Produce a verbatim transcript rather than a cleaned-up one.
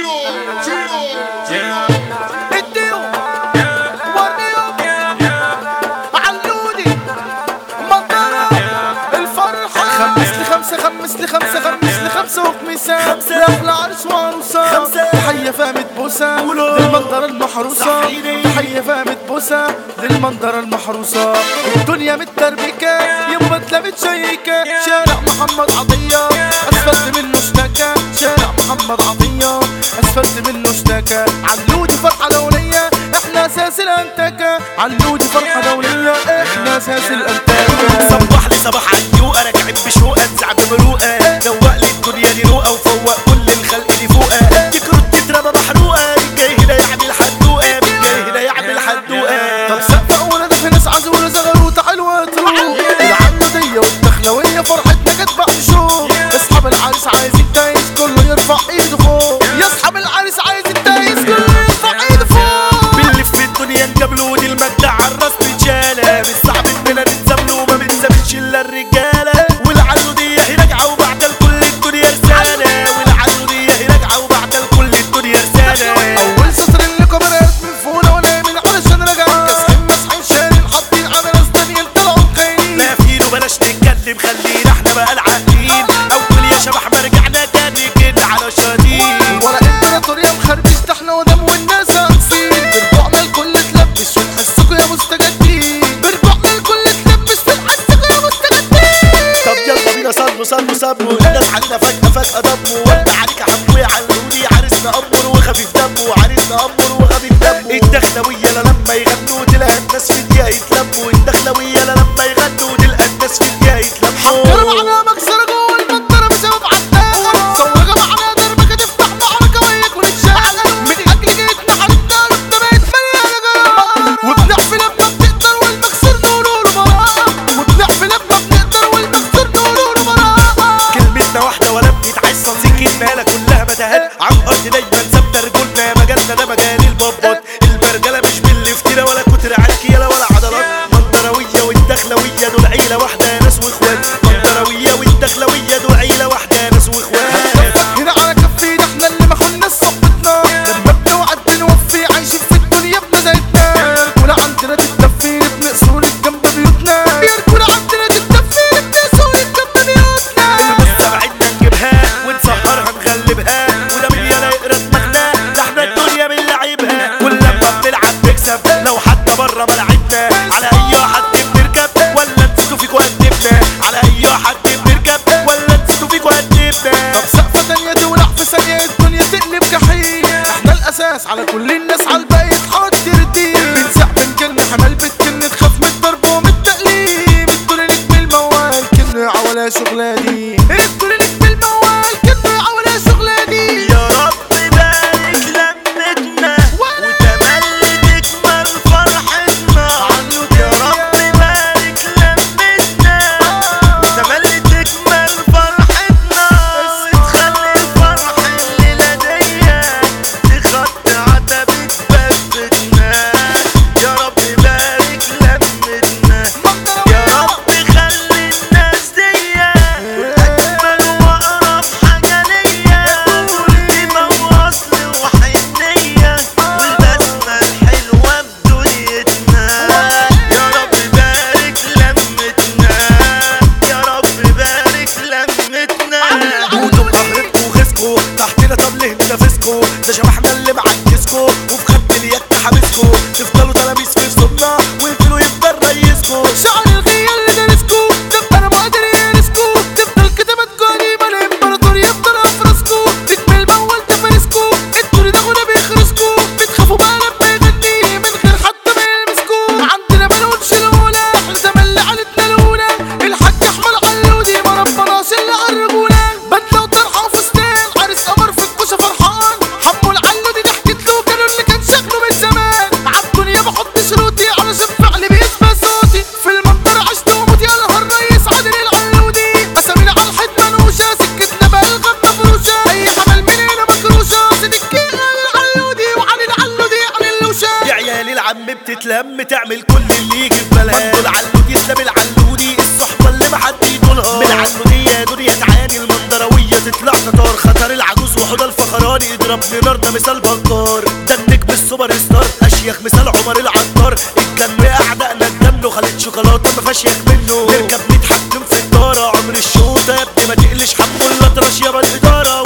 Gino, Gino, Gino. اديهم وريهم علوني مطرة الفرحة. خمس لخمسة خمس لخمسة خمس لخمسة وخميسة لأحلى عرس وعروسة. تحية فامت بوسة للمنظرة المحروسة. تحية فامت بوسة للمنظرة المحروسة. الدنيا متدربكة يما اتلمت شيكة. شارع محمد عطية أسفلت منه اشتكى. شارع محمد عطية أسفلت منه اشتكى. علودي فرحة دولية احنا اساس الانتكة. علودي فرحة دولية احنا اساس الانتكة. صبح لي صباح عاليوقة راجعين بشوقة انزع بمروقة. دوق لي الدنيا دي روقة وفوق كل الخلق دي فوقة. تكرد تترمى محروقة من جاي هنا يعمل حدوقة. من جاي هنا يعمل حدوقة. طب سقف أولا في ناس عزولة زغروطة حلوة تروح. العنودية والدخلوية فرحتنا جت بعد شوق. اصحاب العريس عايز التايس كله يرفع ايده فوق. يا اصحاب العريس عايز التايس كله يرفع ايده فوق. بنلف في الدنيا نجابلوني المجدع عالراس رجالة. مش صعب اننا نتزاملوا وما بنسابلش الا الرجالة. والعنودية هي راجعة وبعد الكل الدنيا رسالة. والعنودية هي راجعة وبعد الكل الدنيا رسالة. اول سطر اللي كبرت من فونا ولا من علشان رجع. كاسحين مسحين شايلين حاطين على ناس تانيين طلعوا مخاينين. لا فين وبلاش نتكلم خلينا احنا بقى العاقلين. اول يا شبح ما رجعنا تاني كده على شديد. ولا امبراطورية مخربش ده احنا ودم والناس هنسين. برجوعنا الكل تلبس ونحسكوا يا مستجدين. برجوعنا الكل تلبس ونحسكوا يا مستجدين. طب يلا بينا صلوا صلوا صبوا. الناس علينا فجأة فجأة ضموا. وانت عليك يا حمو يعلوني. عريسنا أمر وخفيف دمه. عريسنا أمر وخفيف دمه. الدخلوية لا لما يغنوا تلاقي الناس في دقيقة يتلموا. الدخلوية لا لما يغنوا تلقى الناس في دقيقة يتلموا. حضروا معنا مكسرة جوه المنطرة بسبب عالداخل. صورة معنا دربكة تفتح معركة وياك ونتشاغل. من أجل جيتنا حالتنا قلوبنا بقت مليانة جرار. وبنحفل لما بنقدر والمكسور نقوله له براءة. وبنحفل لما بنقدر والمكسور نقوله له براءة. كلمتنا واحدة ولا بنتعصب. سكتنا لا كلها متاهات. عن أرض دايما ثابتة رجولنا. مجالنا ده مجال البابات. البرجلة مش بالافتراء ولا كتر عركيلة ولا عضلات. منطروية والدخلوية دول عيلة واحدة ناس واخوات. منطروية والدخلوية دول عيلة واحدة ناس واخوات. هنا على كفينا احنا اللي ما خناش صحبتنا. لما بنوعد بنوفي عايشين في الدنيا بمزاجنا. يركونا عندنا تتدفين بنقصور جنب بيوتنا. يركونا عندنا تتدفين بنقصور جنب بيوتنا. بس بعدنا نجيبها ونسهرها نغلبها. وده مين يلا يقرا دماغنا. ده احنا الدنيا بنلعبها. ولما بنلعب نكسب لو حتى بره ملعبنا. على اي حد بنركب ولا نسيتوا فيكوا قدمنا. على اي حد بنركب ولا نسيتوا فيكوا قدمنا. طب سقفة تانية تولع في ثانية الدنيا تقلب جحيم. احنا الاساس على كل الناس على الباقي تحط ترديم. بنسع بنكن حمال بتكن تخاف من الضرب ومن التقليم. الدنيا نجم الموال كن عولا شغلاني. الدنيا نجم الموال كن عولا شغلاني. يا رب بارك لمتنا وتملي تكمل فرحتنا. يا رب بارك لمتنا وتملي تكمل فرحتنا. وتخلي الفرح الليلة ديا تخطي عتبة بفتنا. يا رب بارك لمتنا. يا رب خلي الناس ديا أجمل وأقرب حاجة ليا. والقيمة وأصل وحنية والبسمة الحلوة بدنيتنا. يا رب بارك لمتنا. يا رب بارك لمتنا. دودوا بقهرتكوا وغيظكوا تحتنا. طب ليه ننافسكوا؟ ده شبحنا اللي معجزكوا وفي خد اليد حابسكوا. تفضلوا تلاميذ في صدنا ويقفلوا يفضل ريسكوا. شعر الغية اللي دارسكو تبقى انا مقدر يارسكو. تفضل كتابتكو قديمة الامبراطور يفضل افرسكو. نجم المول تفارسكو انتوا ده غنى بيخرسكو. بتخافوا بقى لما يغني من غير حتى ما يلمسكو. عندنا بنقولش الاولى احنا تملي عيلتنا الاولى. الحاج احمد علودي ما ربناش الا الرجولة. بدلة وطرحة وفستان عريس قمر في الكوشة فرحان. حمو العلودي ضحكت له كانوا اللي كان شكله من زمان. عالدنيا بحط شروطي علشان فعلي بيسمع صوتي. في المنطرة عشت وموت يا نهار ريس عادل العلودي. اسامينا على الحيط منوشة سكتنا بلغم مفروشة. اي حمل مننا مكروشة سكتنا للعلودي وعلي العلودي علي اللوشة. يا عيال العم بتتلم تعمل كل اللي يجي في بالها. برضو العلودي يسلم العلودي الصحبة اللي محد يطولها. من العلودية دنيا تعاني المنظروية تطلع تطار خطر العجوز وحوض الفخر. الاسمراني يضربني نار ده مثال بكار، ده النجم السوبر ستار اشيخ مثال عمر العطار، الجن اعدائنا الجن خليط شوكولاته مفيهاش ياك منه، نركب نتحكم في الدارة عمر الشوطة يا ابني ما تقلش حمو الأطرش يابا الإدارة.